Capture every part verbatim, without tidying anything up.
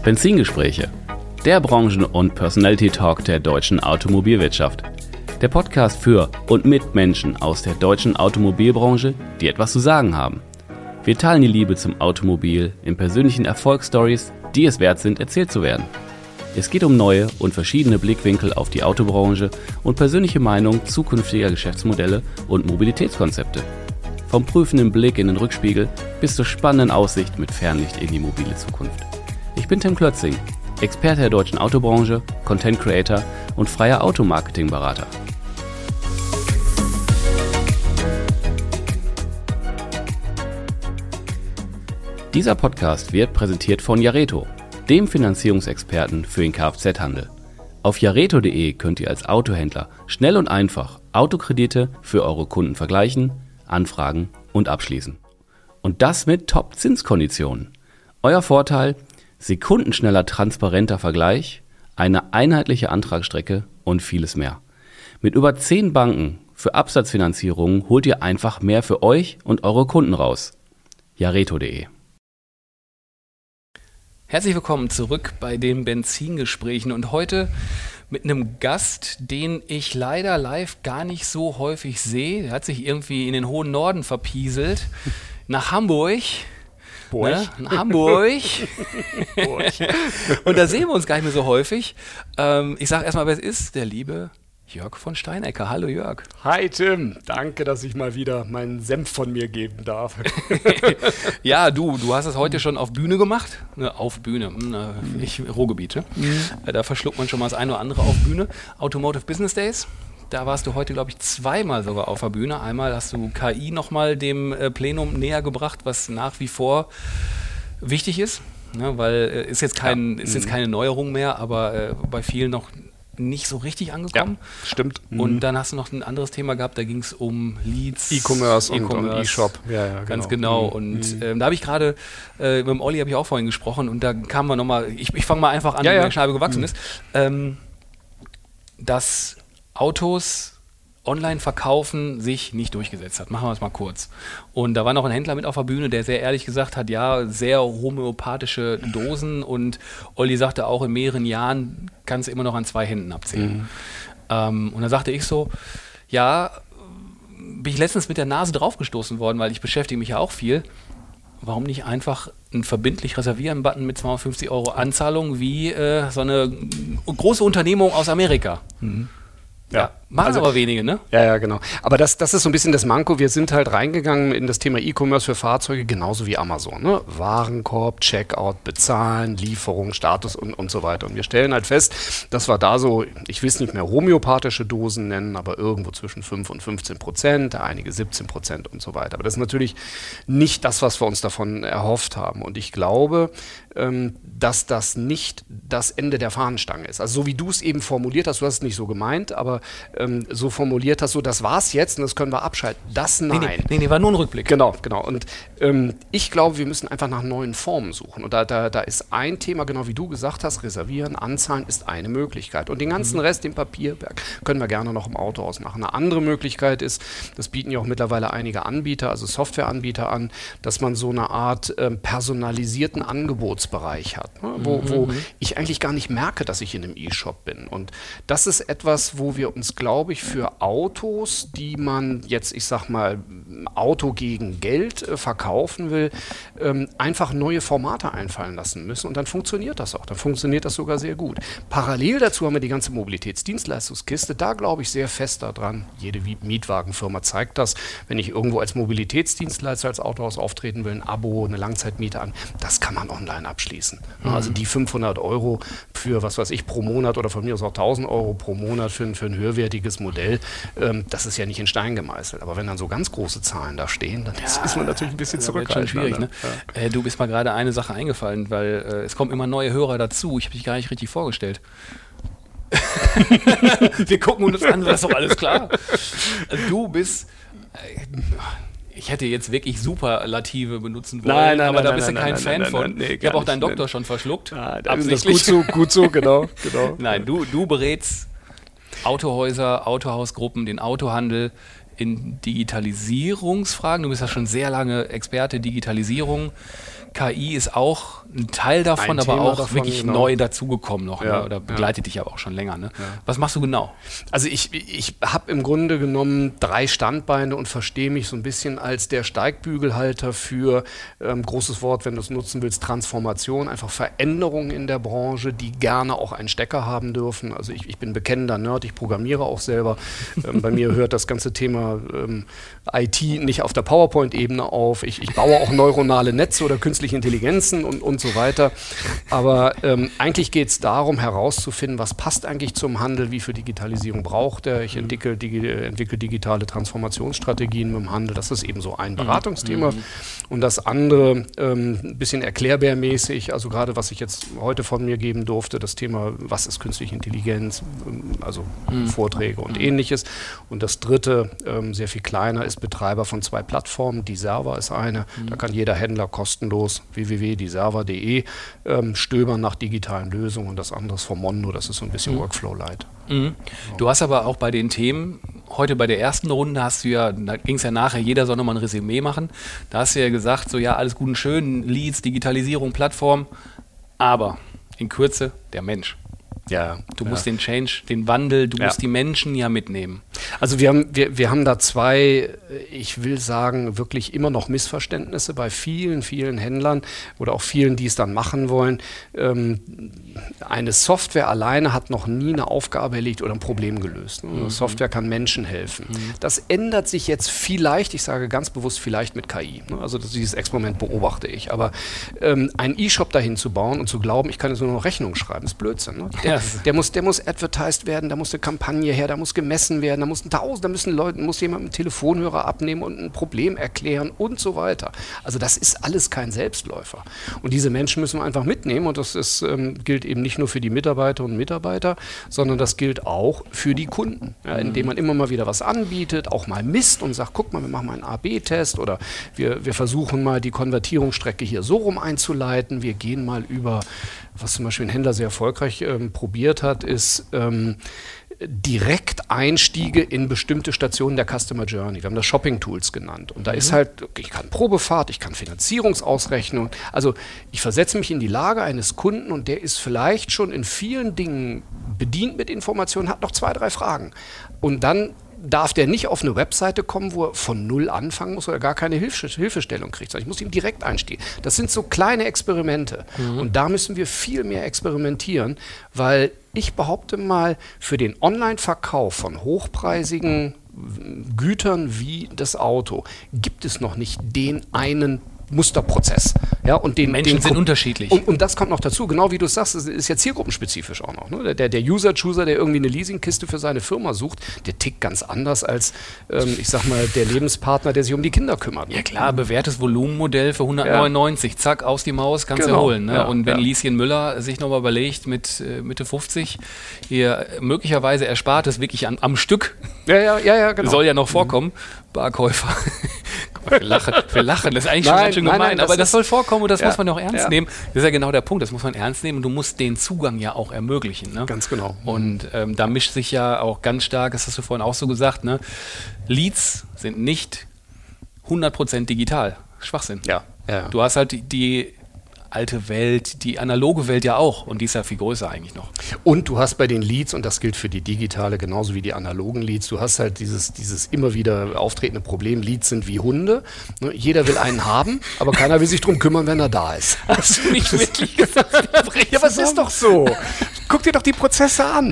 Benzingespräche, der Branchen- und Personality-Talk der deutschen Automobilwirtschaft. Der Podcast für und mit Menschen aus der deutschen Automobilbranche, die etwas zu sagen haben. Wir teilen die Liebe zum Automobil in persönlichen Erfolgsstories, die es wert sind, erzählt zu werden. Es geht um neue und verschiedene Blickwinkel auf die Autobranche und persönliche Meinung zukünftiger Geschäftsmodelle und Mobilitätskonzepte. Vom prüfenden Blick in den Rückspiegel bis zur spannenden Aussicht mit Fernlicht in die mobile Zukunft. Ich bin Tim Klötzing, Experte der deutschen Autobranche, Content Creator und freier Automarketing-Berater. Dieser Podcast wird präsentiert von Jareto, dem Finanzierungsexperten für den Kfz-Handel. Auf jareto punkt de könnt ihr als Autohändler schnell und einfach Autokredite für eure Kunden vergleichen, anfragen und abschließen. Und das mit Top-Zinskonditionen. Euer Vorteil: sekundenschneller, transparenter Vergleich, eine einheitliche Antragsstrecke und vieles mehr. Mit über zehn Banken für Absatzfinanzierungen holt ihr einfach mehr für euch und eure Kunden raus. jareto punkt de. Herzlich willkommen zurück bei den Benzingesprächen und heute mit einem Gast, den ich leider live gar nicht so häufig sehe. Der hat sich irgendwie in den hohen Norden verpieselt, nach Hamburg. Ne? Hamburg. Und da sehen wir uns gar nicht mehr so häufig. Ähm, ich sage erstmal, wer es ist, der liebe Jörg von Steinecker. Hallo Jörg. Hi Tim, danke, dass ich mal wieder meinen Senf von mir geben darf. Ja, du, du hast es heute schon auf Bühne gemacht. Ne, auf Bühne, ne, ich, Ruhrgebiet. Ne? Mhm. Da verschluckt man schon mal das eine oder andere auf Bühne. Automotive Business Days. Da warst du heute, glaube ich, zweimal sogar auf der Bühne. Einmal hast du K I nochmal dem äh, Plenum näher gebracht, was nach wie vor wichtig ist. Ne, weil äh, ist, jetzt kein, ja. ist jetzt keine Neuerung mehr, aber äh, bei vielen noch nicht so richtig angekommen. Ja, stimmt. Und mhm. dann hast du noch ein anderes Thema gehabt, da ging es um Leads. E-Commerce und, und E-Shop. Ja, ja, genau. Ganz genau. Mhm. Und ähm, da habe ich gerade, äh, mit dem Olli habe ich auch vorhin gesprochen und da kamen wir nochmal, ich, ich fange mal einfach an, ja, wie ja. die Scheibe gewachsen mhm. ist, ähm, dass Autos online verkaufen sich nicht durchgesetzt hat. Machen wir es mal kurz. Und da war noch ein Händler mit auf der Bühne, der sehr ehrlich gesagt hat, ja, sehr homöopathische Dosen und Olli sagte auch, in mehreren Jahren kannst du immer noch an zwei Händen abzählen. Mhm. Ähm, und dann sagte ich so, ja, bin ich letztens mit der Nase draufgestoßen worden, weil ich beschäftige mich ja auch viel. Warum nicht einfach einen verbindlich Reservieren-Button mit zweihundertfünfzig Euro Anzahlung wie äh, so eine große Unternehmung aus Amerika? Mhm. Ja, ja, machen also, aber wenige, ne? Ja, ja, genau. Aber das, das ist so ein bisschen das Manko. Wir sind halt reingegangen in das Thema E-Commerce für Fahrzeuge, genauso wie Amazon. Ne? Warenkorb, Checkout, Bezahlen, Lieferung, Status und, und so weiter. Und wir stellen halt fest, dass wir da so, ich will es nicht mehr homöopathische Dosen nennen, aber irgendwo zwischen fünf und fünfzehn Prozent, einige siebzehn Prozent und so weiter. Aber das ist natürlich nicht das, was wir uns davon erhofft haben. Und ich glaube, ähm, dass das nicht das Ende der Fahnenstange ist. Also so wie du es eben formuliert hast, du hast es nicht so gemeint, aber ähm, so formuliert hast, so das war's jetzt und das können wir abschalten. Das nein. Nee, nee, nee war nur ein Rückblick. Genau, genau. Und ähm, ich glaube, wir müssen einfach nach neuen Formen suchen. Und da, da, da ist ein Thema, genau wie du gesagt hast, reservieren, anzahlen ist eine Möglichkeit. Und den ganzen mhm. Rest, den Papierberg, können wir gerne noch im Autohaus machen. Eine andere Möglichkeit ist, das bieten ja auch mittlerweile einige Anbieter, also Softwareanbieter an, dass man so eine Art ähm, personalisierten Angebotsbereich hat, ne? wo, mhm. wo ich eigentlich gar nicht merke, dass ich in einem E-Shop bin. Und das ist etwas, wo wir uns, glaube ich, für Autos, die man jetzt, ich sag mal, Auto gegen Geld äh, verkaufen will, ähm, einfach neue Formate einfallen lassen müssen. Und dann funktioniert das auch. Dann funktioniert das sogar sehr gut. Parallel dazu haben wir die ganze Mobilitätsdienstleistungskiste. Da glaube ich sehr fest daran. Jede Mietwagenfirma zeigt das. Wenn ich irgendwo als Mobilitätsdienstleister, als Autohaus auftreten will, ein Abo, eine Langzeitmiete an, das kann man online abschließen. Mhm. Also die fünfhundert Euro für, was weiß ich, pro Monat oder von mir aus auch tausend Euro pro Monat für, für ein höherwertiges Modell, ähm, das ist ja nicht in Stein gemeißelt. Aber wenn dann so ganz große Zahlen da stehen, dann ja, ist, ist man natürlich ein bisschen zurückhaltend. Schon schwierig, ne? Ja. Äh, du bist mal gerade eine Sache eingefallen, weil äh, es kommen immer neue Hörer dazu. Ich habe dich gar nicht richtig vorgestellt. Wir gucken uns an, das ist doch alles klar. Du bist... Äh, ich hätte jetzt wirklich Superlative benutzen wollen, nein, nein, aber nein, da nein, bist du nein, kein nein, Fan nein, von. Nein, nein, nee, ich habe auch deinen nicht, Doktor nein. schon verschluckt. Ah, das ist gut so, gut so, genau, genau. Nein, du, du berätst Autohäuser, Autohausgruppen, den Autohandel in Digitalisierungsfragen. Du bist ja schon sehr lange Experte Digitalisierung. K I ist auch ein Teil davon, Ein aber Thema auch davon, wirklich genau. neu dazugekommen noch. Ja, Ne? Oder begleitet dich aber auch schon länger. Ne? Ja. Was machst du genau? Also ich, ich habe im Grunde genommen drei Standbeine und verstehe mich so ein bisschen als der Steigbügelhalter für, ähm, großes Wort, wenn du es nutzen willst, Transformation, einfach Veränderungen in der Branche, die gerne auch einen Stecker haben dürfen. Also ich, ich bin bekennender Nerd, ich programmiere auch selber. Ähm, bei mir hört das ganze Thema ähm, I T nicht auf der PowerPoint-Ebene auf. Ich, ich baue auch neuronale Netze oder künstliche Intelligenzen und, und so weiter. Aber ähm, eigentlich geht es darum, herauszufinden, was passt eigentlich zum Handel, wie viel Digitalisierung braucht er. Ich entwickle, digi entwickle digitale Transformationsstrategien mit dem Handel. Das ist eben so ein Beratungsthema. Mhm. Und das andere, ähm, ein bisschen erklärbärmäßig, also gerade was ich jetzt heute von mir geben durfte, das Thema, was ist künstliche Intelligenz, also mhm. Vorträge und mhm. ähnliches. Und das dritte, ähm, sehr viel kleiner, ist Betreiber von zwei Plattformen. Die Server ist eine, mhm. da kann jeder Händler kostenlos w w w punkt die server punkt de ähm, stöbern nach digitalen Lösungen. Und das andere ist vom Mondo, das ist so ein bisschen mhm. Workflow-Light. Mhm. Du hast aber auch bei den Themen, heute bei der ersten Runde hast du ja, da ging es ja nachher, jeder soll nochmal ein Resümee machen. Da hast du ja gesagt, so ja, alles gut und schön, Leads, Digitalisierung, Plattform, aber in Kürze der Mensch. Ja, du ja. musst den Change, den Wandel, du ja. musst die Menschen ja mitnehmen. Also wir haben, wir, wir haben da zwei, ich will sagen, wirklich immer noch Missverständnisse bei vielen, vielen Händlern oder auch vielen, die es dann machen wollen. Ähm, eine Software alleine hat noch nie eine Aufgabe erledigt oder ein Problem gelöst. Ne? Mhm. Software kann Menschen helfen. Mhm. Das ändert sich jetzt vielleicht, ich sage ganz bewusst vielleicht mit K I. Ne? Also das, dieses Experiment beobachte ich. Aber ähm, einen E-Shop dahin zu bauen und zu glauben, ich kann jetzt nur noch Rechnungen schreiben, ist Blödsinn. Ne? Der, Der muss, der muss advertised werden, da muss eine Kampagne her, da muss gemessen werden, da muss ein Tausend, da müssen Leute, muss jemand einen Telefonhörer abnehmen und ein Problem erklären und so weiter. Also das ist alles kein Selbstläufer. Und diese Menschen müssen wir einfach mitnehmen und das ist, ähm, gilt eben nicht nur für die Mitarbeiterinnen und Mitarbeiter, sondern das gilt auch für die Kunden, ja, indem man immer mal wieder was anbietet, auch mal misst und sagt, guck mal, wir machen mal einen A B Test oder wir, wir versuchen mal die Konvertierungsstrecke hier so rum einzuleiten, wir gehen mal über, was zum Beispiel ein Händler sehr erfolgreich ähm, probiert hat, ist ähm, Direkteinstiege in bestimmte Stationen der Customer Journey. Wir haben das Shopping Tools genannt. Und da mhm. ist halt, ich kann Probefahrt, ich kann Finanzierungsausrechnung. Also ich versetze mich in die Lage eines Kunden und der ist vielleicht schon in vielen Dingen bedient mit Informationen, hat noch zwei, drei Fragen. Und dann darf der nicht auf eine Webseite kommen, wo er von Null anfangen muss oder gar keine Hilfe, Hilfestellung kriegt. Ich muss ihm direkt einsteigen. Das sind so kleine Experimente. Mhm. Und da müssen wir viel mehr experimentieren, weil ich behaupte mal, für den Online-Verkauf von hochpreisigen Gütern wie das Auto gibt es noch nicht den einen Musterprozess. Ja, und den, Menschen den sind unterschiedlich. Und, und das kommt noch dazu, genau wie du es sagst, das ist ja zielgruppenspezifisch auch noch. Ne? Der, der User-Chooser, der irgendwie eine Leasingkiste für seine Firma sucht, der tickt ganz anders als, ähm, ich sag mal, der Lebenspartner, der sich um die Kinder kümmert. Ne? Ja klar, bewährtes Volumenmodell für hundertneunundneunzig, ja. Zack, aus die Maus, kannst du genau. holen. Ne? Ja, und wenn ja. Lieschen Müller sich nochmal überlegt, mit äh, Mitte fünfzig, hier möglicherweise erspart es wirklich an, am Stück, ja, ja, ja, ja, genau. soll ja noch vorkommen, mhm. Barkäufer. Wir lachen, wir lachen, das ist eigentlich nein, schon ganz schön nein, gemein, nein, das aber das ist, soll vorkommen und das ja, muss man auch ernst ja. nehmen. Das ist ja genau der Punkt, das muss man ernst nehmen und du musst den Zugang ja auch ermöglichen. Ne? Ganz genau. Und ähm, da mischt sich ja auch ganz stark, das hast du vorhin auch so gesagt, ne? Leads sind nicht hundert Prozent digital. Schwachsinn. Ja, ja. Du hast halt die, die alte Welt, die analoge Welt ja auch und die ist ja viel größer eigentlich noch. Und du hast bei den Leads, und das gilt für die digitale genauso wie die analogen Leads, du hast halt dieses, dieses immer wieder auftretende Problem, Leads sind wie Hunde. Ne? Jeder will einen haben, aber keiner will sich drum kümmern, wenn er da ist. Hast du nicht wirklich gesagt? Ja, aber es ist doch so. Guck dir doch die Prozesse an.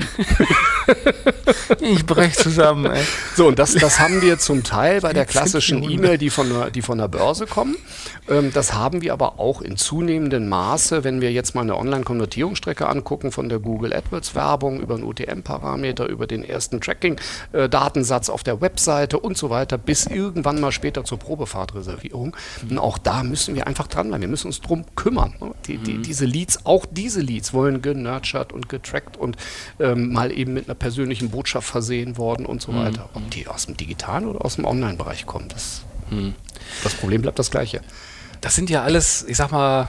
Ich brech zusammen, ey. So, und das, das haben wir zum Teil bei der klassischen E-Mail, die von der, die von der Börse kommen. Ähm, das haben wir aber auch in zunehmendem Maße, wenn wir jetzt mal eine Online-Konvertierungsstrecke angucken, von der Google AdWords-Werbung über einen U T M-Parameter, über den ersten Tracking-Datensatz auf der Webseite und so weiter, bis irgendwann mal später zur Probefahrtreservierung. Und auch da müssen wir einfach dranbleiben. Wir müssen uns drum kümmern. Die, die, diese Leads, auch diese Leads wollen genurtured und getrackt und ähm, mal eben mit einer persönlichen Botschaft versehen worden und so weiter. Ob die aus dem digitalen oder aus dem Online-Bereich kommen, das, mhm. das Problem bleibt das gleiche. Das sind ja alles, ich sag mal,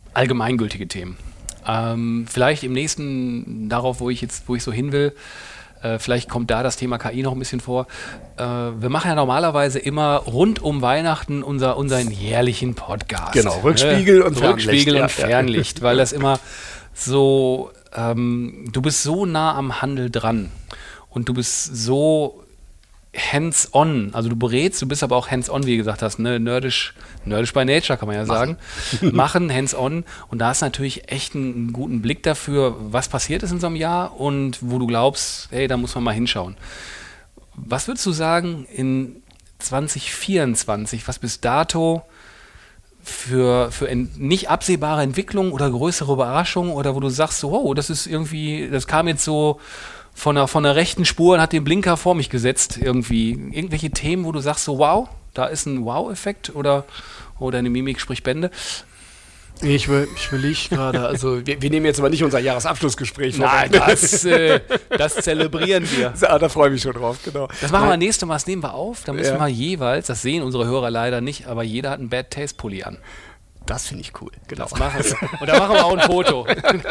allgemeingültige Themen. Ähm, vielleicht im nächsten, darauf, wo ich jetzt, wo ich so hin will, Äh, vielleicht kommt da das Thema K I noch ein bisschen vor. Äh, wir machen ja normalerweise immer rund um Weihnachten unser, unseren jährlichen Podcast. Genau, Rückspiegel ne? und Fernlicht. Rückspiegel ja, und Fernlicht, ja. Weil das immer so, ähm, du bist so nah am Handel dran und du bist so hands-on, also du berätst, du bist aber auch hands-on, wie du gesagt hast, ne? nerdisch, nerdisch by nature, kann man ja sagen. Machen, Machen hands-on, und da hast du natürlich echt einen, einen guten Blick dafür, was passiert ist in so einem Jahr und wo du glaubst, hey, da muss man mal hinschauen. Was würdest du sagen in zwanzig vierundzwanzig, was bis dato für, für ent, nicht absehbare Entwicklungen oder größere Überraschungen oder wo du sagst, so, wow, das ist irgendwie, das kam jetzt so von der, von der rechten Spur und hat den Blinker vor mich gesetzt irgendwie. Irgendwelche Themen, wo du sagst so, wow, da ist ein Wow-Effekt oder, oder eine Mimik spricht Bände? Ich will, ich will ich gerade, also wir, wir nehmen jetzt aber nicht unser Jahresabschlussgespräch vor. Nein, das, äh, das zelebrieren wir. Ja, da freue ich mich schon drauf, genau. Das machen Nein. wir nächstes Mal, das nehmen wir auf. Da müssen Ja. wir jeweils, das sehen unsere Hörer leider nicht, aber jeder hat einen Bad Taste Pulli an. Das finde ich cool, genau. Das machen wir. Und da machen wir auch ein Foto.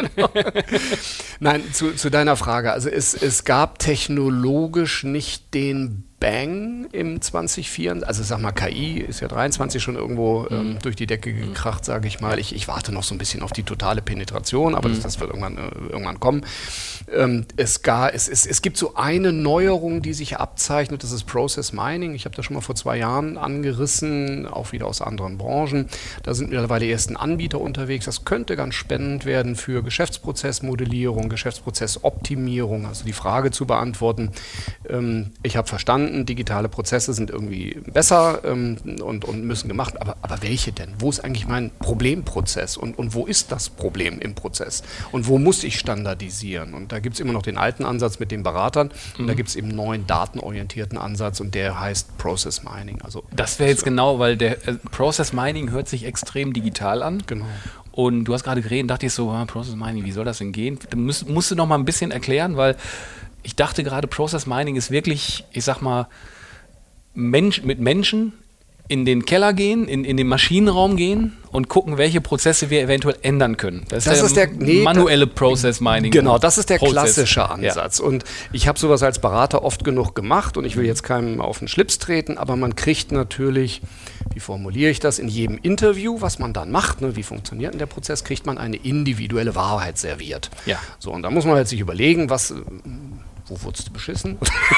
Nein, zu, zu deiner Frage. Also es, es gab technologisch nicht den Bang im zwanzig vierundzwanzig. Also sag mal, K I ist ja dreiundzwanzig schon irgendwo ähm, durch die Decke gekracht, sage ich mal. Ich, ich warte noch so ein bisschen auf die totale Penetration, aber das, das wird irgendwann, äh, irgendwann kommen. Ähm, es, gar, es, es, es gibt so eine Neuerung, die sich abzeichnet, das ist Process Mining. Ich habe das schon mal vor zwei Jahren angerissen, auch wieder aus anderen Branchen. Da sind mittlerweile die ersten Anbieter unterwegs. Das könnte ganz spannend werden für Geschäftsprozessmodellierung, Geschäftsprozessoptimierung, also die Frage zu beantworten. Ähm, ich habe verstanden, digitale Prozesse sind irgendwie besser ähm, und, und müssen gemacht, aber, aber welche denn? Wo ist eigentlich mein Problemprozess und, und wo ist das Problem im Prozess? Und wo muss ich standardisieren? Und da gibt es immer noch den alten Ansatz mit den Beratern und mhm. da gibt es eben einen neuen datenorientierten Ansatz und der heißt Process Mining. Also, das wäre jetzt so. Genau, weil der äh, Process Mining hört sich extrem digital an. Genau. Und du hast gerade geredet, dachte ich so, ah, Process Mining, wie soll das denn gehen? Da musst, musst du noch mal ein bisschen erklären, weil ich dachte gerade, Process Mining ist wirklich, ich sag mal, Mensch, mit Menschen in den Keller gehen, in, in den Maschinenraum gehen und gucken, welche Prozesse wir eventuell ändern können. Das, das ist der, ist der nee, manuelle Process Mining. Genau, das ist der Prozess. klassische Ansatz. Ja. Und ich habe sowas als Berater oft genug gemacht und ich will jetzt keinem auf den Schlips treten, aber man kriegt natürlich, wie formuliere ich das, in jedem Interview, was man dann macht, ne, wie funktioniert denn der Prozess, kriegt man eine individuelle Wahrheit serviert. Ja. So, und da muss man jetzt sich überlegen, was... wo wurdest du beschissen?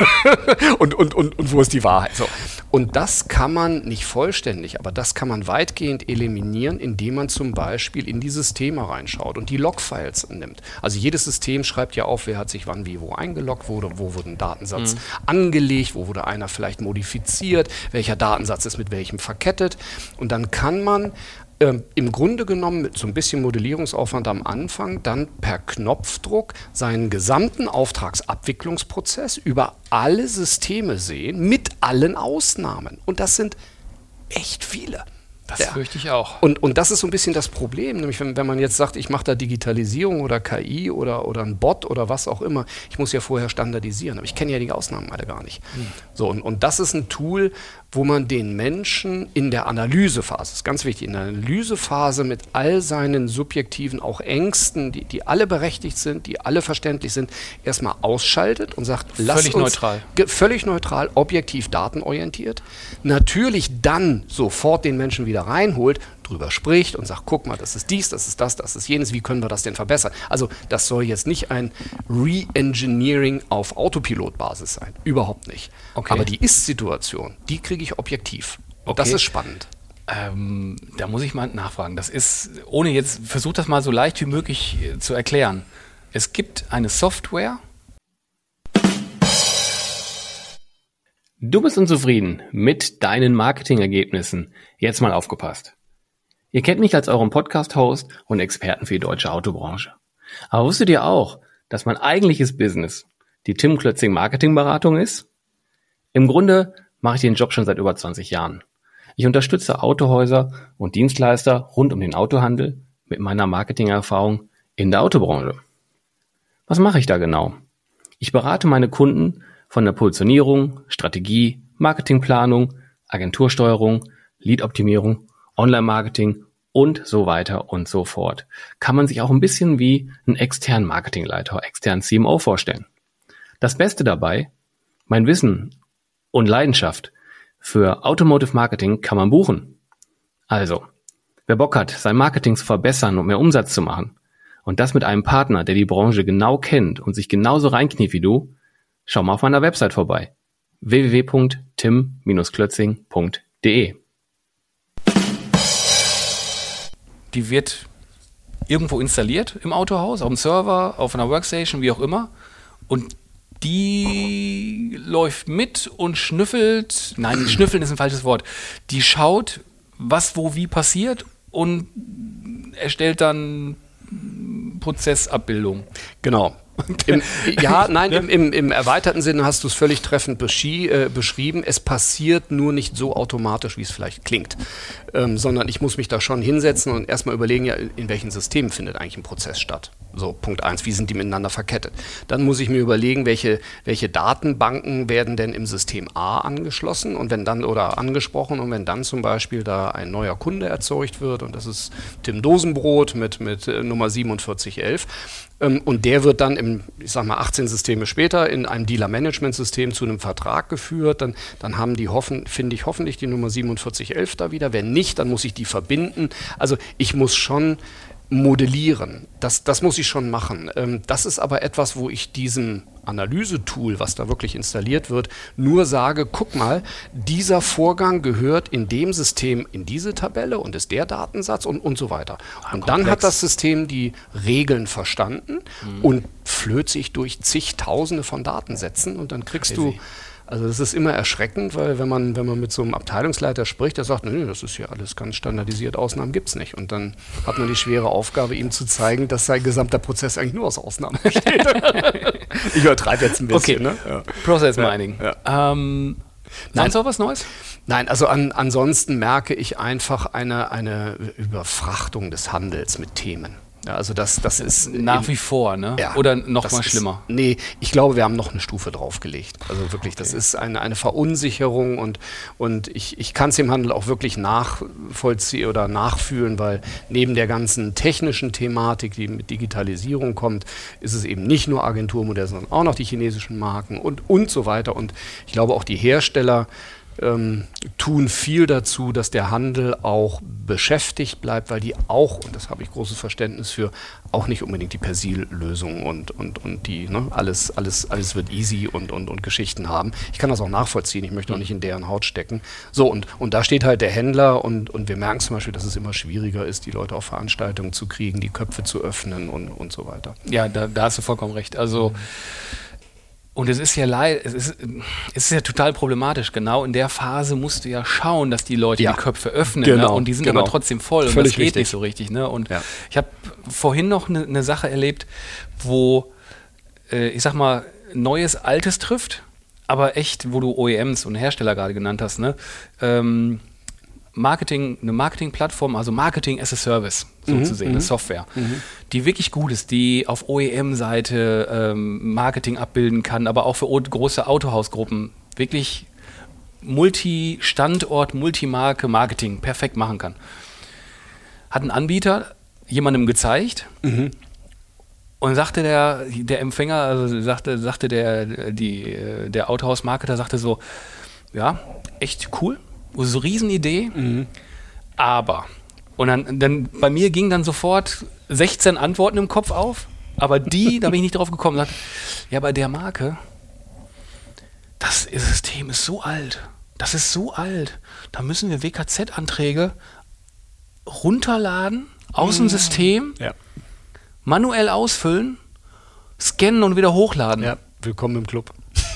und, und, und, und wo ist die Wahrheit? So. Und das kann man nicht vollständig, aber das kann man weitgehend eliminieren, indem man zum Beispiel in die Systeme reinschaut und die Logfiles nimmt. Also jedes System schreibt ja auf, wer hat sich wann wie wo eingeloggt, wo, wo wurde ein Datensatz mhm. angelegt, wo wurde einer vielleicht modifiziert, welcher Datensatz ist mit welchem verkettet. Und dann kann man Ähm, im Grunde genommen mit so ein bisschen Modellierungsaufwand am Anfang dann per Knopfdruck seinen gesamten Auftragsabwicklungsprozess über alle Systeme sehen, mit allen Ausnahmen. Und das sind echt viele. Das ja. fürchte ich auch. Und, und das ist so ein bisschen das Problem, nämlich wenn, wenn man jetzt sagt, ich mache da Digitalisierung oder K I oder, oder ein Bot oder was auch immer, ich muss ja vorher standardisieren, aber ich kenne ja die Ausnahmen alle gar nicht. Hm. So, und, und das ist ein Tool, wo man den Menschen in der Analysephase, das ist ganz wichtig, in der Analysephase mit all seinen subjektiven auch Ängsten, die, die alle berechtigt sind, die alle verständlich sind, erstmal ausschaltet und sagt, lass völlig uns neutral. Ge- völlig neutral, objektiv datenorientiert, natürlich dann sofort den Menschen wieder reinholt, drüber spricht und sagt, guck mal, das ist dies, das ist das, das ist jenes, wie können wir das denn verbessern? Also das soll jetzt nicht ein Re-Engineering auf Autopilotbasis sein, überhaupt nicht. Okay. Aber die Ist-Situation, die kriege ich objektiv. Und Okay. das ist spannend. Ähm, da muss ich mal nachfragen. Das ist, ohne jetzt, versuch das mal so leicht wie möglich äh, zu erklären. Es gibt eine Software. Du bist unzufrieden mit deinen Marketingergebnissen. Jetzt mal aufgepasst. Ihr kennt mich als euren Podcast-Host und Experten für die deutsche Autobranche. Aber wusstet ihr auch, dass mein eigentliches Business die Tim Klötzing Marketingberatung ist? Im Grunde mache ich den Job schon seit über zwanzig Jahren. Ich unterstütze Autohäuser und Dienstleister rund um den Autohandel mit meiner Marketingerfahrung in der Autobranche. Was mache ich da genau? Ich berate meine Kunden von der Positionierung, Strategie, Marketingplanung, Agentursteuerung, Lead-Optimierung, Online-Marketing und so weiter und so fort. Kann man sich auch ein bisschen wie einen externen Marketingleiter, externen C M O vorstellen. Das Beste dabei, mein Wissen und Leidenschaft für Automotive Marketing kann man buchen. Also, wer Bock hat, sein Marketing zu verbessern und mehr Umsatz zu machen und das mit einem Partner, der die Branche genau kennt und sich genauso reinkniet wie du, schau mal auf meiner Website vorbei. w w w punkt tim Bindestrich klötzing punkt d e. Die wird irgendwo installiert im Autohaus, auf dem Server, auf einer Workstation, wie auch immer. Und die läuft mit und schnüffelt, nein, schnüffeln ist ein falsches Wort, die schaut, was wo wie passiert und erstellt dann Prozessabbildung. Genau. Im, ja, nein, im, im, im erweiterten Sinne hast du es völlig treffend beschi- äh, beschrieben. Es passiert nur nicht so automatisch, wie es vielleicht klingt, ähm, sondern ich muss mich da schon hinsetzen und erstmal überlegen, ja, in welchen Systemen findet eigentlich ein Prozess statt. So, Punkt eins, wie sind die miteinander verkettet? Dann muss ich mir überlegen, welche, welche Datenbanken werden denn im System A angeschlossen und wenn dann oder angesprochen und wenn dann zum Beispiel da ein neuer Kunde erzeugt wird und das ist Tim Dosenbrot mit, mit äh, Nummer siebenundvierzig elf, und der wird dann im, ich sag mal, achtzehn Systeme später in einem Dealer-Management-System zu einem Vertrag geführt. Dann, dann haben die, hoffen, finde ich, hoffentlich die Nummer siebenundvierzig elf da wieder. Wenn nicht, dann muss ich die verbinden. Also ich muss schon modellieren. Das, das muss ich schon machen. Ähm, das ist aber etwas, wo ich diesem Analysetool, was da wirklich installiert wird, nur sage, guck mal, dieser Vorgang gehört in dem System in diese Tabelle und ist der Datensatz und, und so weiter. Und komplex. Dann hat das System die Regeln verstanden mhm. und flöht sich durch zigtausende von Datensätzen und dann kriegst Crazy. du Also das ist immer erschreckend, weil wenn man, wenn man mit so einem Abteilungsleiter spricht, der sagt, nee, das ist ja alles ganz standardisiert, Ausnahmen gibt es nicht. Und dann hat man die schwere Aufgabe, ihm zu zeigen, dass sein gesamter Prozess eigentlich nur aus Ausnahmen besteht. Ich übertreibe jetzt ein bisschen. Okay, ne? Ja. Process Mining. Ja, ja. Ähm, sonst noch was Neues? Nein, also an, ansonsten merke ich einfach eine, eine Überfrachtung des Handels mit Themen. Ja, also das, das ist nach wie vor, ne? Ja, oder noch mal ist, schlimmer? Nee, ich glaube, wir haben noch eine Stufe draufgelegt. Also wirklich, okay. Das ist eine, eine Verunsicherung und, und ich, ich kann es im Handel auch wirklich nachvollziehen oder nachfühlen, weil neben der ganzen technischen Thematik, die mit Digitalisierung kommt, ist es eben nicht nur Agenturmodell, sondern auch noch die chinesischen Marken und, und so weiter. Und ich glaube auch die Hersteller Ähm, tun viel dazu, dass der Handel auch beschäftigt bleibt, weil die auch, und das habe ich großes Verständnis für, auch nicht unbedingt die Persil-Lösung und, und, und die, ne, alles, alles, alles wird easy und, und, und Geschichten haben. Ich kann das auch nachvollziehen, ich möchte auch nicht in deren Haut stecken. So, und, und da steht halt der Händler und, und wir merken zum Beispiel, dass es immer schwieriger ist, die Leute auf Veranstaltungen zu kriegen, die Köpfe zu öffnen und, und so weiter. Ja, da, da hast du vollkommen recht. Also und es ist ja leid, es ist, es ist ja total problematisch. Genau in der Phase musst du ja schauen, dass die Leute ja. die Köpfe öffnen. Genau, ne? Und die sind genau. aber trotzdem voll. Und Völlig das geht richtig. nicht so richtig. Ne? Und ja. ich habe vorhin noch eine ne Sache erlebt, wo, äh, ich sag mal, Neues Altes trifft, aber echt, wo du O E Ms und Hersteller gerade genannt hast, ne? Ähm, Marketing, eine Marketingplattform, also Marketing as a Service, so mhm, zu sehen, mhm. eine Software, mhm. die wirklich gut ist, die auf O E M-Seite ähm, Marketing abbilden kann, aber auch für o- große Autohausgruppen wirklich Multi-Standort, Multimarke Marketing perfekt machen kann. Hat ein Anbieter jemandem gezeigt Mhm. und sagte der, der Empfänger, also sagte, sagte der, die, der Autohaus-Marketer, sagte so, ja, echt cool, so eine Riesenidee, Mhm. aber, und dann, dann bei mir ging dann sofort sechzehn Antworten im Kopf auf, aber die, da bin ich nicht drauf gekommen, sagte, ja, bei der Marke, das System ist so alt, das ist so alt, da müssen wir W K Z-Anträge runterladen aus dem System, Ja. manuell ausfüllen, scannen und wieder hochladen. ja, willkommen im Club.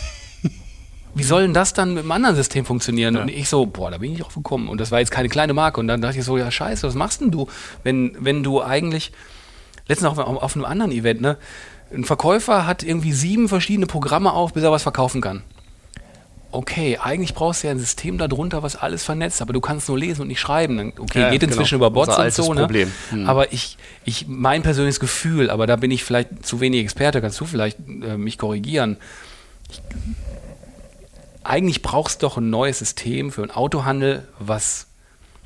Wie soll denn das dann mit einem anderen System funktionieren? Ja. Und ich so, boah, da bin ich nicht drauf gekommen. Und das war jetzt keine kleine Marke. Und dann dachte ich so, ja scheiße, was machst denn du, wenn, wenn du eigentlich, letztens auf, auf einem anderen Event, ne, ein Verkäufer hat irgendwie sieben verschiedene Programme auf, bis er was verkaufen kann. Okay, eigentlich brauchst du ja ein System darunter, was alles vernetzt, aber du kannst nur lesen und nicht schreiben. Okay, Ja, geht inzwischen genau. über Bots Unser und altes so, ne? Problem. Hm. Aber ich, ich, mein persönliches Gefühl, aber da bin ich vielleicht zu wenig Experte, kannst du vielleicht äh, mich korrigieren. Ich, eigentlich brauchst du doch ein neues System für einen Autohandel, was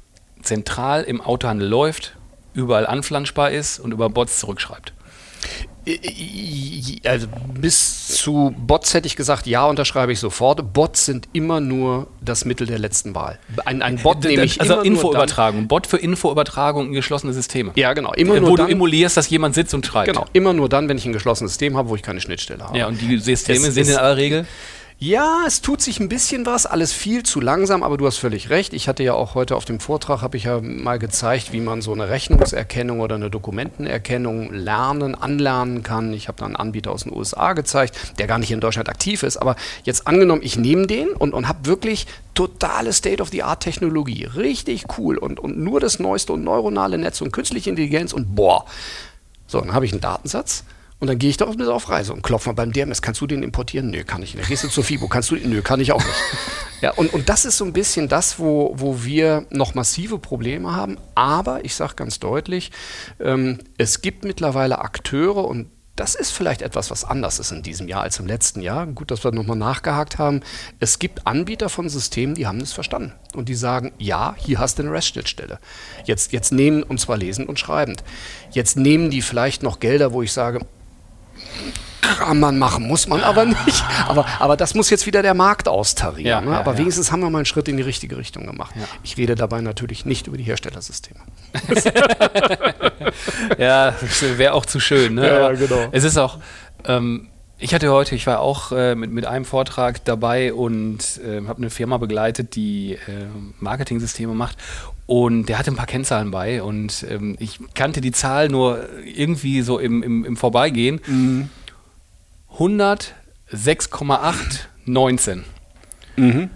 zentral im Autohandel läuft, überall anflanschbar ist und über Bots zurückschreibt. Also bis zu Bots hätte ich gesagt, ja, unterschreibe ich sofort. Bots sind immer nur das Mittel der letzten Wahl. Ein, ein Bot nehme ich also immer Infoübertragung. Bot für Infoübertragung in geschlossene Systeme. Ja, genau. Immer Wo nur du dann, emulierst, dass jemand sitzt und schreibt. Genau, immer nur dann, wenn ich ein geschlossenes System habe, wo ich keine Schnittstelle habe. Ja, und die Systeme Es sind ist- in aller Regel. Ja, es tut sich ein bisschen was, alles viel zu langsam, aber du hast völlig recht. Ich hatte ja auch heute auf dem Vortrag, habe ich ja mal gezeigt, wie man so eine Rechnungserkennung oder eine Dokumentenerkennung lernen, anlernen kann. Ich habe da einen Anbieter aus den U S A gezeigt, der gar nicht in Deutschland aktiv ist, aber jetzt angenommen, ich nehme den und, und habe wirklich totale State-of-the-Art-Technologie, richtig cool und, und nur das Neueste und neuronale Netz und künstliche Intelligenz und boah. So, dann habe ich einen Datensatz. Und dann gehe ich da auch mit auf Reise und klopfe mal beim D M S. Kannst du den importieren? Nö, kann ich nicht. Gehst du zur FIBO? Kannst du den? Nö, kann ich auch nicht. Ja, und, und das ist so ein bisschen das, wo, wo wir noch massive Probleme haben. Aber ich sage ganz deutlich, ähm, es gibt mittlerweile Akteure und das ist vielleicht etwas, was anders ist in diesem Jahr als im letzten Jahr. Gut, dass wir nochmal nachgehakt haben. Es gibt Anbieter von Systemen, die haben das verstanden. Und die sagen, ja, hier hast du eine REST-Schnittstelle. Jetzt, jetzt nehmen, und zwar lesend und schreibend. Jetzt nehmen die vielleicht noch Gelder, wo ich sage, kann man machen, muss man aber nicht. Aber, aber das muss jetzt wieder der Markt austarieren. Ja, ne? ja, aber ja. wenigstens haben wir mal einen Schritt in die richtige Richtung gemacht. Ja. Ich rede dabei natürlich nicht über die Herstellersysteme. Ja, das wäre auch zu schön. Ne? Ja, Aber genau. Es ist auch, ähm, ich hatte heute, ich war auch äh, mit, mit einem Vortrag dabei und äh, habe eine Firma begleitet, die äh, Marketing-Systeme macht. Und der hatte ein paar Kennzahlen bei und ähm, ich kannte die Zahl nur irgendwie so im, im, im Vorbeigehen. Mhm. hundertsechs Komma acht neunzehn. Mhm.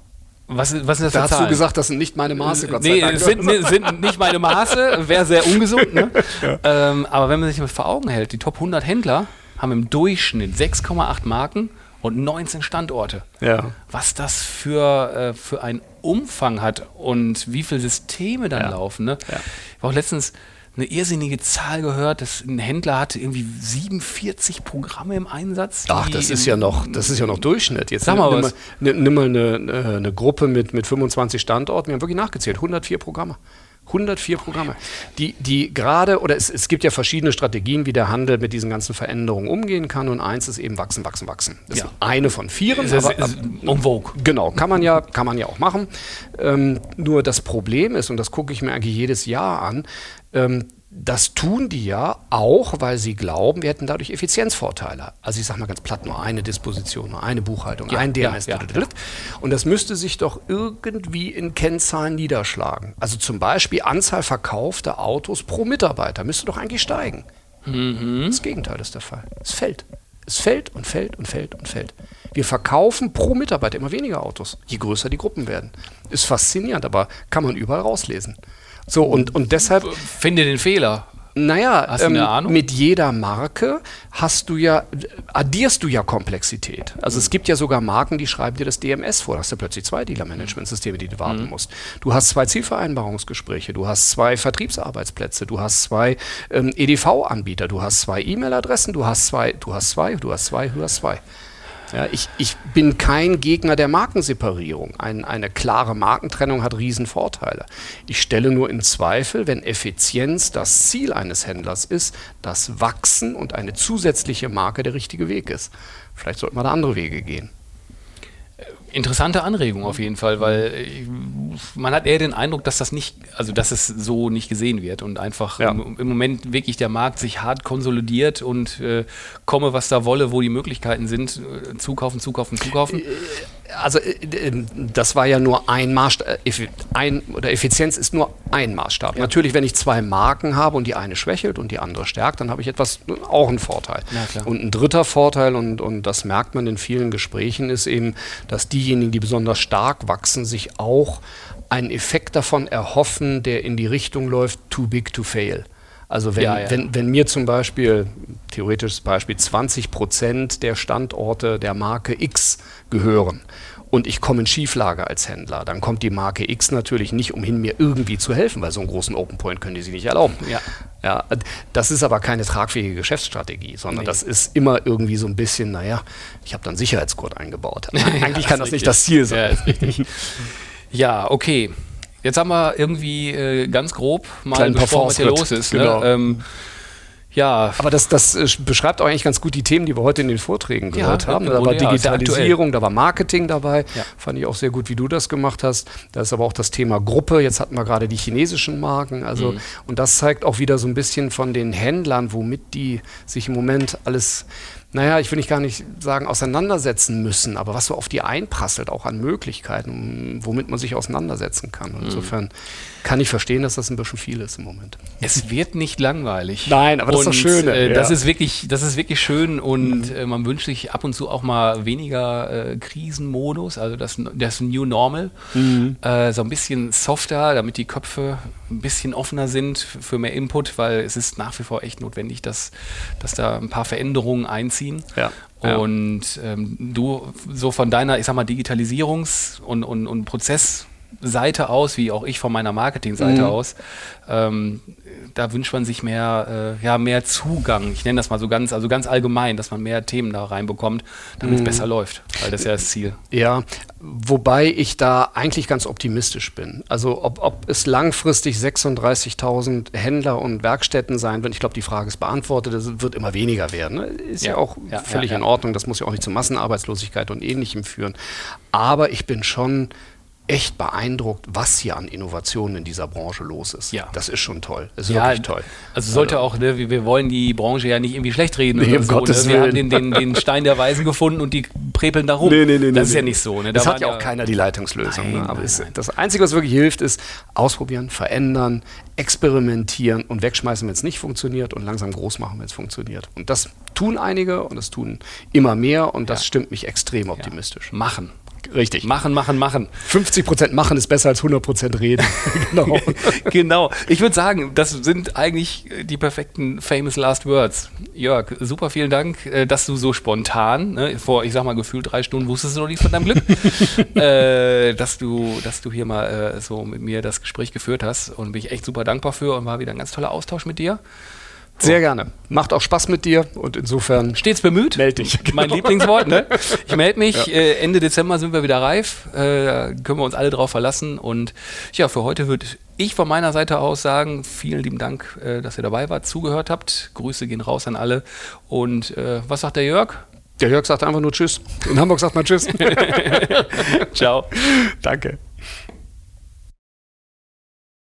Was, ist- was sind das Da für hast du Zahlen? gesagt, das sind nicht meine Maße, Gott sei Nee, Dank. es sind, nee, sind nicht meine Maße, wäre sehr ungesund. Ne? Ähm, aber wenn man sich mal vor Augen hält, die Top hundert Händler haben im Durchschnitt sechs Komma acht Marken und neunzehn Standorte. Ja. Was das für, äh, für einen Umfang hat und wie viele Systeme dann Ja. laufen. Ne? Ja. Ich habe auch letztens eine irrsinnige Zahl gehört, dass ein Händler hatte irgendwie siebenundvierzig Programme im Einsatz. Ach, die das ist im- ja noch, das ist ja noch Durchschnitt. Jetzt Sag mal nimm, was. Mal, nimm mal eine, eine Gruppe mit, mit fünfundzwanzig Standorten. Wir haben wirklich nachgezählt. hundertvier Programme. hundertvier Programme. Die, die gerade, oder es, es gibt ja verschiedene Strategien, wie der Handel mit diesen ganzen Veränderungen umgehen kann. Und eins ist eben wachsen, wachsen, wachsen. Das Ja. ist eine von vieren. Es ist- aber- es ist en vogue. Genau, kann man ja, kann man ja auch machen. Ähm, nur das Problem ist, und das gucke ich mir eigentlich jedes Jahr an, ähm, das tun die ja auch, weil sie glauben, wir hätten dadurch Effizienzvorteile. Also ich sage mal ganz platt, nur eine Disposition, nur eine Buchhaltung, Ja, ein D M S. ja, ja. Und das müsste sich doch irgendwie in Kennzahlen niederschlagen. Also zum Beispiel Anzahl verkaufter Autos pro Mitarbeiter müsste doch eigentlich steigen. Das Gegenteil ist der Fall. Es fällt. Es fällt und fällt und fällt und fällt. Wir verkaufen pro Mitarbeiter immer weniger Autos, je größer die Gruppen werden. Ist faszinierend, aber kann man überall rauslesen. So, und, und deshalb, Finde den Fehler. naja, Hast du eine Ahnung? mit jeder Marke hast du ja, addierst du ja Komplexität. Also es gibt ja sogar Marken, die schreiben dir das D M S vor. Da hast du plötzlich zwei Dealer-Management-Systeme, die du warten musst. Du hast zwei Zielvereinbarungsgespräche, du hast zwei Vertriebsarbeitsplätze, du hast zwei ähm, E D V-Anbieter, du hast zwei E-Mail-Adressen, du hast zwei, du hast zwei, du hast zwei, du hast zwei. Ja, ich, ich bin kein Gegner der Markenseparierung. Ein, eine klare Markentrennung hat Riesenvorteile. Ich stelle nur in Zweifel, wenn Effizienz das Ziel eines Händlers ist, dass Wachsen und eine zusätzliche Marke der richtige Weg ist. Vielleicht sollten wir da andere Wege gehen. Interessante Anregung auf jeden Fall, weil äh, man hat eher den Eindruck, dass das nicht, also dass es so nicht gesehen wird und einfach Ja. im, im Moment wirklich der Markt sich hart konsolidiert und äh, komme, was da wolle, wo die Möglichkeiten sind, äh, zukaufen, zukaufen, zukaufen. Also äh, äh, das war ja nur ein Maßstab, ein, oder Effizienz ist nur ein Maßstab. Ja. Natürlich, wenn ich zwei Marken habe und die eine schwächelt und die andere stärkt, dann habe ich etwas, auch einen Vorteil. Ja, klar. Und ein dritter Vorteil, und, und das merkt man in vielen Gesprächen, ist eben, dass diejenigen, die besonders stark wachsen, sich auch einen Effekt davon erhoffen, der in die Richtung läuft, too big to fail. Also wenn, Ja, ja. wenn, wenn mir zum Beispiel, theoretisches Beispiel, zwanzig Prozent der Standorte der Marke X gehören und ich komme in Schieflage als Händler, dann kommt die Marke X natürlich nicht umhin, mir irgendwie zu helfen, weil so einen großen Open Point können die sich nicht erlauben. Ja. Ja, das ist aber keine tragfähige Geschäftsstrategie, sondern Nee. das ist immer irgendwie so ein bisschen, naja, ich habe dann Sicherheitsgurt eingebaut. Eigentlich Ja, kann das ist nicht richtig. das Ziel sein. Ja, ist richtig. Ja, okay. Jetzt haben wir irgendwie äh, ganz grob mal Kleinen besprochen, was hier los Parfumschritt, ist. genau. Ne? Ähm, Ja. Aber das, das äh, beschreibt auch eigentlich ganz gut die Themen, die wir heute in den Vorträgen gehört Ja, haben. im Da war Grunde ja, ist ja Digitalisierung, da war Marketing dabei. Ja. Fand ich auch sehr gut, wie du das gemacht hast. Da ist aber auch das Thema Gruppe. Jetzt hatten wir gerade die chinesischen Marken. Also, Mhm. und das zeigt auch wieder so ein bisschen von den Händlern, womit die sich im Moment alles, naja, ich will nicht gar nicht sagen, auseinandersetzen müssen, aber was so auf die einprasselt, auch an Möglichkeiten, womit man sich auseinandersetzen kann. Und insofern kann ich verstehen, dass das ein bisschen viel ist im Moment. Es wird nicht langweilig. Nein, aber das ist und, das Schöne, Äh, das, ja. ist wirklich, das ist wirklich schön und äh, man wünscht sich ab und zu auch mal weniger äh, Krisenmodus, also das, das New Normal. Äh, so ein bisschen softer, damit die Köpfe ein bisschen offener sind für mehr Input, weil es ist nach wie vor echt notwendig, dass, dass da ein paar Veränderungen einziehen. Ja. Ja. Und ähm, du so von deiner, ich sag mal, Digitalisierungs- und, und, und Prozessseite aus, wie auch ich von meiner Marketingseite Mhm. aus, ähm, da wünscht man sich mehr, äh, ja, mehr Zugang. Ich nenne das mal so ganz, also ganz allgemein, dass man mehr Themen da reinbekommt, damit es Mhm. besser läuft. Weil das ist ja das Ziel. Ja, wobei ich da eigentlich ganz optimistisch bin. Also ob, ob es langfristig sechsunddreißigtausend Händler und Werkstätten sein werden, ich glaube, die Frage ist beantwortet, es wird immer weniger werden. Ne? Ist ja, Ja, auch ja, völlig ja, in ja. Ordnung, das muss ja auch nicht zu Massenarbeitslosigkeit und Ähnlichem führen. Aber ich bin schon echt beeindruckt, was hier an Innovationen in dieser Branche los ist. Ja. Das ist schon toll. Das ist Ja, wirklich toll. Also sollte auch, ne, wir, wir wollen die Branche ja nicht irgendwie schlecht reden. Nee, oder um so, Gottes ne? Wir haben Willen. den, den, den Stein der Weisen gefunden und die prepeln da rum. Nee, nee, nee, das nee, ist ja nee. nicht so. Ne? Das Da hat ja waren auch keiner die Leitungslösung. Nein, ne? Aber nein, es, nein. das Einzige, was wirklich hilft, ist ausprobieren, verändern, experimentieren und wegschmeißen, wenn es nicht funktioniert und langsam groß machen, wenn es funktioniert. Und das tun einige und das tun immer mehr und das Ja. stimmt mich extrem optimistisch. Machen. Richtig. Machen, machen, machen. fünfzig Prozent machen ist besser als hundert Prozent reden. Genau. Genau. Ich würde sagen, das sind eigentlich die perfekten famous last words. Jörg, super vielen Dank, äh, dass du so spontan, ne, vor, ich sag mal, gefühlt drei Stunden wusstest du noch nichts von deinem Glück, äh, dass du, dass du hier mal äh, so mit mir das Gespräch geführt hast und bin ich echt super dankbar für und war wieder ein ganz toller Austausch mit dir. Sehr gerne. Macht auch Spaß mit dir und insofern Stets bemüht. meld dich. Mein Lieblingswort, ne? Ich melde mich. Äh, Ende Dezember sind wir wieder reif. Äh, da können wir uns alle drauf verlassen. Und ja, für heute würde ich von meiner Seite aus sagen, vielen lieben Dank, äh, dass ihr dabei wart, zugehört habt. Grüße gehen raus an alle. Und äh, was sagt der Jörg? Der Jörg sagt einfach nur Tschüss. In Hamburg sagt man Tschüss. Ciao. Danke.